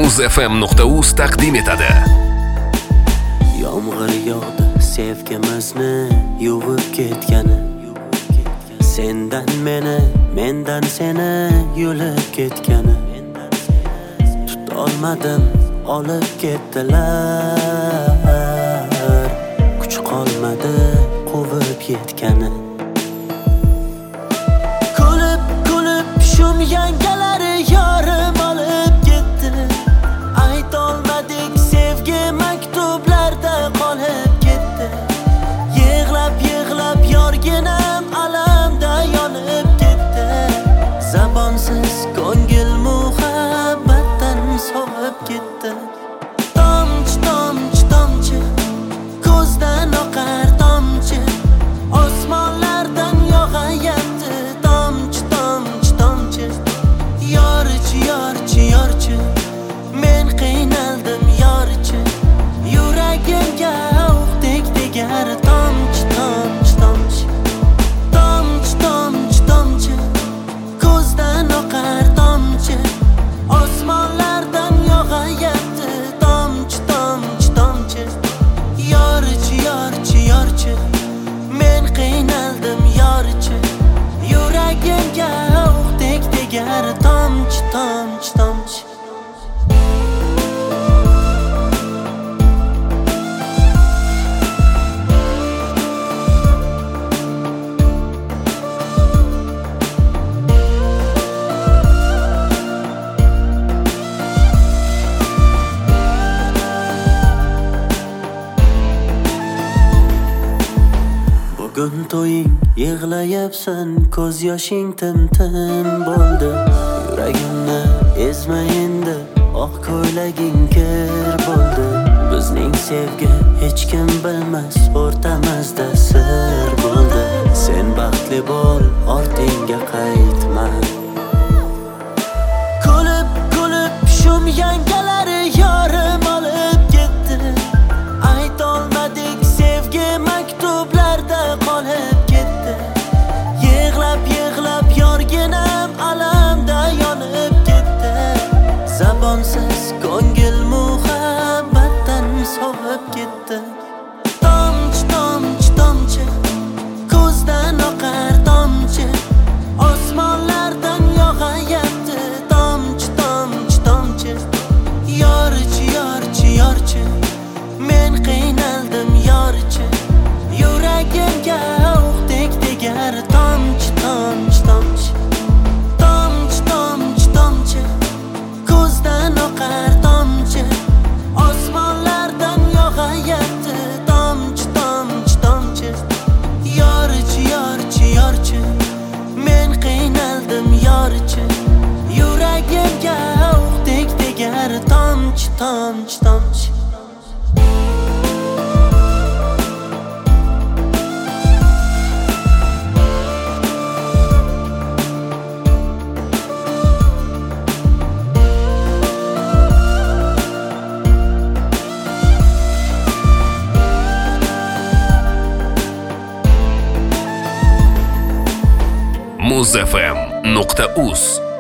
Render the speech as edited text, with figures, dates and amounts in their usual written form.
muzfm.uz taqdim etadi. Yomg'ir yog'di, sevgimizni yuvib ketgani. Sendan meni, mendan seni yulib ketgani. Tutolmadim, olib ketdilar. Kuch qolmadi, quvib yetgani. Kulib shum yangalari yorim olib ketdi. Aytolmadik sevgi maktublarda qolib ketdi. Yig'lab yorginam alamda yonib ketdi. Zabonsiz ko'ngil muhabbatdan sovib ketdi. Tomchi ko'zdan oqar tomchi, osmonlardan yog'ayapti. Tomchi yorchi, men qiynaldim yorchi. Yuragimga o'qdek tegar. Tomchi ko'zdan oqar tomchi, osmonlardan yog'ayapti. Tomchi yorchi, men qiynaldim yorchi. Yuragimga o'qdek tegar. Tomchi bugun to'ying, yig'layapsan, ko'z yoshing tim bo'ldi. Yuragimni ezma endi, oq ko'ylaging kir bo'ldi. Bizning sevgi hech kim bilmas, o'rtamizda sir bo'ldi. Sen baxtli bo'l, ortingga qaytma. Kulib shum yangalari yorim olib ketdi. Aytolmadik sevgi maktublarda qolib ketdi. Yig'lab yorginam alamda yonib ketdi. Zabonsiz ko'ngil muhabbatdan sovib ketdi. Tomchi ko'zdan oqar tomchi, osmonlardan yog'ayapti. Tomchi yorchi, men qiynaldim yorchi. Yuragimga o'qdek tegar. Tomchi ko'zdan oqar tomchi, osmonlardan yog'ayapti. Tomchi yorchi, men qiynaldim yorchi. Yuragimga o'qdek tegar. Tomchi muzfm.uz